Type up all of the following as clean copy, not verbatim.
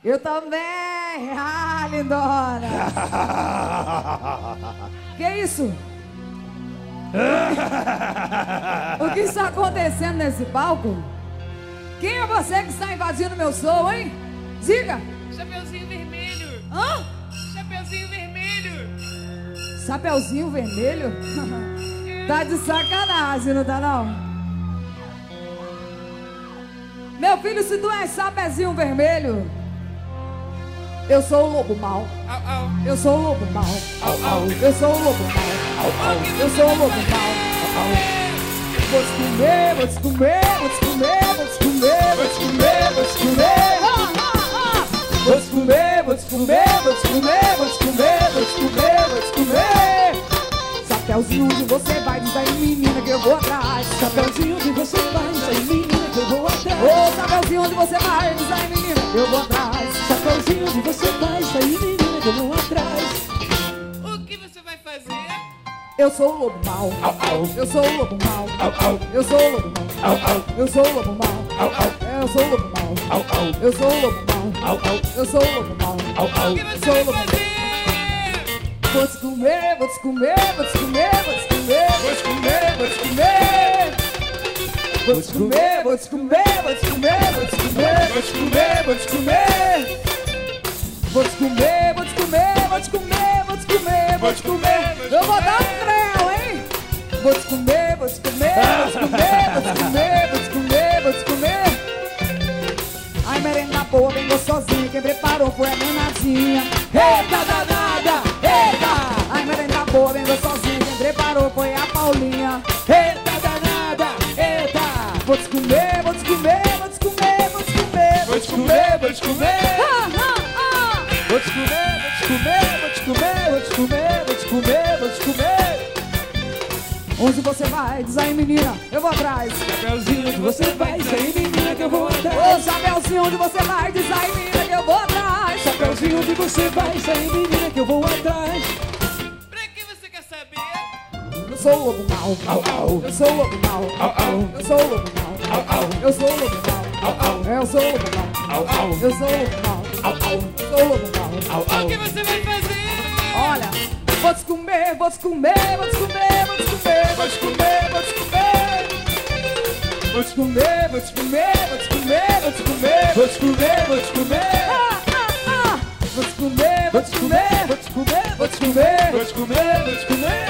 Eu também. Ah, lindona. Que isso? O que está acontecendo nesse palco? Quem é você que está invadindo meu show, hein? Diga. Chapeuzinho vermelho. Hã? Chapeuzinho vermelho. Chapeuzinho vermelho? Tá de sacanagem, não tá não? Meu filho, se tu é Chapeuzinho vermelho, eu sou o lobo mau. Au, au. Eu sou o lobo mau. Eu sou o lobo mau. Eu sou o lobo mau. Vou te comer, vou te comer, vou te comer, vou te comer, vou te comer, vou te comer. Vou te comer, vou te comer, vou te comer, vou te comer, vou te comer, vou te comer. Chapeuzinho onde você vai, diz aí menina que eu vou atrás. Chapeuzinho onde você vai, diz aí menina que eu vou atrás. Ô, chapeuzinho onde você vai, diz aí menina que eu vou atrás. Chapeuzinho onde você vai, diz aí menina que eu vou atrás. O que você vai fazer? Eu sou o lobo mau. Eu sou o lobo mau. Eu sou o lobo mau. Eu sou o lobo mau. Eu sou o lobo mau. Eu sou o lobo mau. Eu sou o lobo mau. O que você vai fazer? Vou te comer, vou te comer, vou te comer, vou te comer, vou te comer, vou te comer. Vou te comer, vou te comer, vou te comer, vou te comer, vou te comer, vou te comer. Vou te comer, vou te comer, vou te comer, vou te comer, vou te comer. Eu vou dar um creu, hein? Vou te comer, vou te comer, vou te comer, vou te comer, vou te comer, vou te comer. Ai, merenda boa, bem gostosinha. Quem preparou foi a danadinha. Eita danada, eita! Ai, merenda boa, bem gostosinha. Quem preparou foi a Paulinha. Eita danada, eita! Vou te comer, vou te comer, vou te comer, vou te comer. Vou te comer, vou te comer. Vou te comer, vou te comer, vou te comer, vou te comer, vou te comer, vou te comer. Onde você vai? Diz aí menina, eu vou atrás. Chapeuzinho onde você vai, diz aí menina que eu vou Ô, atrás. chapeuzinho, onde você vai? Diz aí menina que eu vou atrás. Chapeuzinho onde você vai, diz aí menina que eu vou atrás. Pra que você quer saber? Eu sou o lobo mau. Eu sou o lobo mau. Eu sou o lobo mau. Eu sou o lobo mau. Eu sou o lobo mau. Eu sou o lobo mau. Eu sou o lobo mau. O que você vai fazer? Olha, vou te comer, vou te comer, vou te comer, vou te comer, vou te comer, vou te comer. Vou te comer, vou te comer, vou te comer, vou te comer, vou te comer, vou te comer. Vou te comer, vou te comer, vou te comer, vou te comer, vou te comer, vou te comer.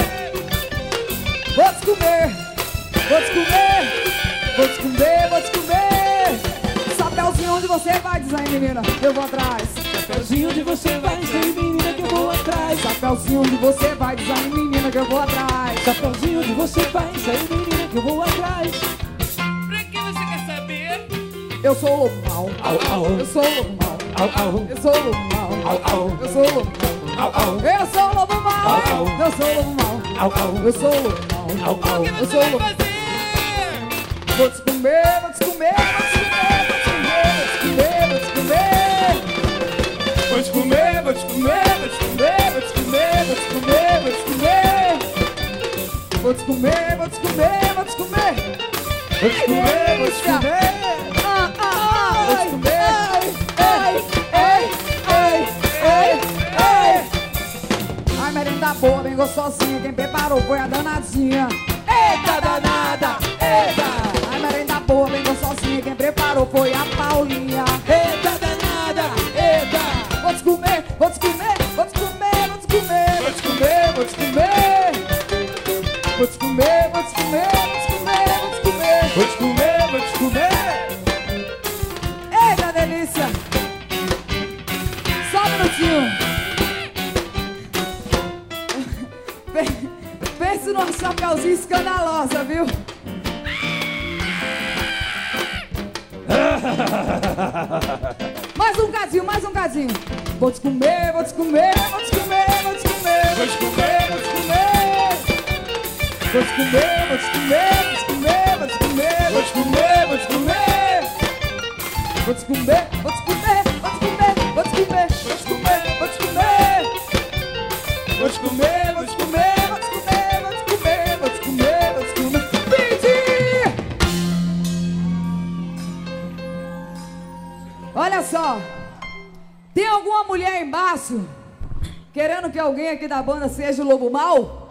Vou te comer, vou te comer, vou te comer, vou te comer. Chapeuzinho onde você vai, diz aí menina, eu vou atrás. Chapeuzinho onde você vai, diz aí menina que eu vou atrás. Chapeuzinho onde você vai, diz aí menina que eu vou atrás. Chapeuzinho onde você vai, diz aí menina que eu vou atrás. Pra que você quer saber? Eu sou o lobo mau. Eu sou o lobo mau. Eu sou o lobo mau. Eu sou o lobo mau. Eu sou o lobo mau. Eu sou o lobo mau. Eu sou o lobo mau. O que Eu você sou o vai lobo. fazer? Vou te comer, vou te comer, vou te comer, vou te comer, vou te comer, vou te comer. Vou te comer, vou te comer, vou te comer, vou te comer, vou te comer, vou te comer. Vou te comer, vou te comer, vou te comer. Vou te comer, vou te comer. Vou te comer. Ai, merenda boa, bem gostosinha. Quem preparou foi a danadinha. Eita danada, eita. Ai, merenda boa, bem gostosinha. Quem preparou foi a Paulinha. Eita danada, eita. Vou te comer, vou te comer, vou te comer, vou te comer. Vou te comer, vou te comer. Vou te comer, vou te comer, vou te comer, vou te comer. Vou te comer, vou te comer. Eita delícia. Só um minutinho. Pense numa chapeuzinho escandalosa, viu? Mais um cadinho, mais um cadinho. Vou te comer, vou te comer, vou te comer, vou te comer, vou te comer, vou te comer. Vou te comer, vou te comer, vou te comer, vou te comer, vou te comer, vou te comer. Vou te comer, vou te comer, vou te comer, vou te comer, vou te comer, vou te comer. Vou te comer, vou te comer, vou te comer, vou te comer, vou te comer, vou te comer. Pedi! Olha só, uma mulher embaixo querendo que alguém aqui da banda seja o Lobo Mal?